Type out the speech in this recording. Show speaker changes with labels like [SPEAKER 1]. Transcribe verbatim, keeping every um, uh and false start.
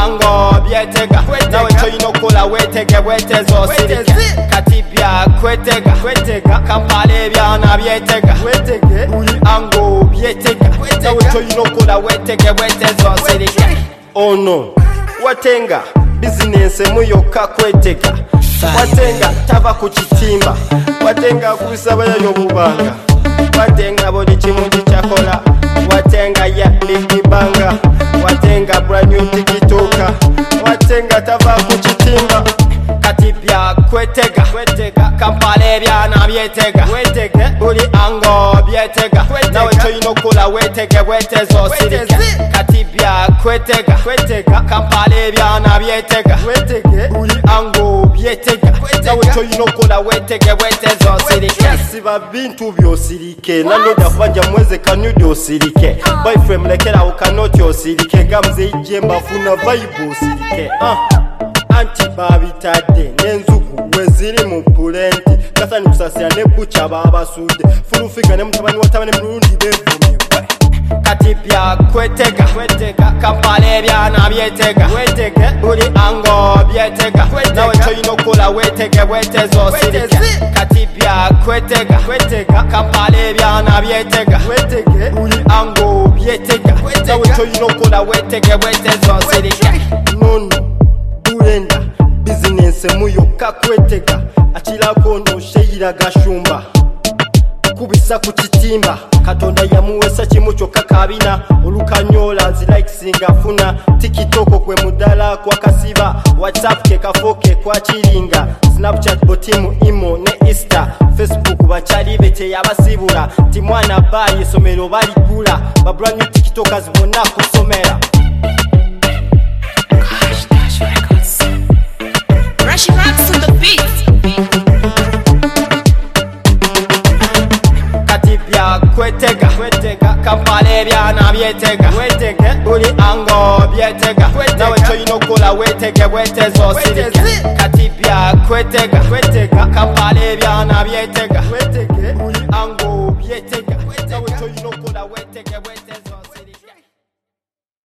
[SPEAKER 1] ango byetega nawe toyina okukola weetege bwetezo osirike kati byakwetega kwetega Kampala ebyana byetega buli ango byetega nawe toyina okukola weetege bwetezo osirike ono watenga bizinensi muyokka kwetega watenga taba ku kitimba watenga kusaba yayo bubanga watenga buli kimu kikyakola watenga ya ligibanga watenga brand new tikitoka watenga taba ku kitimba kati byakwetega kwetega Kampala ebyana byetega wetege buli ango byetega nawe toyina okukola weetege bwetezo osirike kati byakwetega kwetega Kampala ebyana byetega wetege buli ango byetega nawe toyina okukola weetege bwetezo osirike siba bintu byosirike nanoda kubanja mweze kanyudi osirike boyfriend mulekera ukanoti osirike gamze ijemba funa vibe osirike ah anti babitadde n'enzuku weziri mu pulenti kasani kusasira ne bucha babasudde fulufiga ne mutabani watabane mulundi bevumye kati byakwetega kwetega Kampala ebyana byetega wetege buli ango byetega nawe toyina okukola weetege bwetezo osirike kati byakwetega kwetega Kampala ebyana byetega wetege buli ango byetega nawe toyina okukola weetege bwetezo osirike nono Urenda business muyokka kwetega akirako no sheyira gashumba kubisa ku kitimba Katonda yamuwesa kimu kyokka kabina olukanyola zi likes ngafuna tikitoko kwe mudala kwa kasiba WhatsApp ke kafoke kwa chiringa Snapchat botimu imo ne Insta Facebook bachali bete yabasibula timwana bayi somero bali kula ba brand new tiktokers bona kusomera
[SPEAKER 2] She rocks on the beat.
[SPEAKER 1] Kati byakwetega kwetega Kampala ebyana byetega wetege buli ango byetega nawe toyina okukola weetege bwetezo osirike kati byakwetega kwetega Kampala ebyana byetega